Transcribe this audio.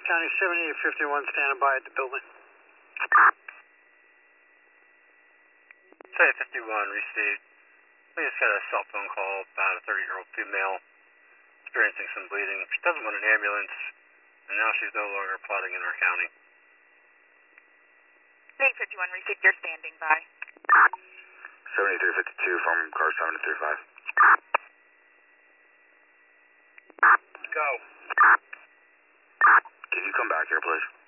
County 7851 standing by at the building. 7851 received. We just got a cell phone call about a 30-year-old female experiencing some bleeding. She doesn't want an ambulance, and now she's no longer plotting in our county. 7851 received. You're standing by. 7352 from car 735. Go. Can you come back here, please?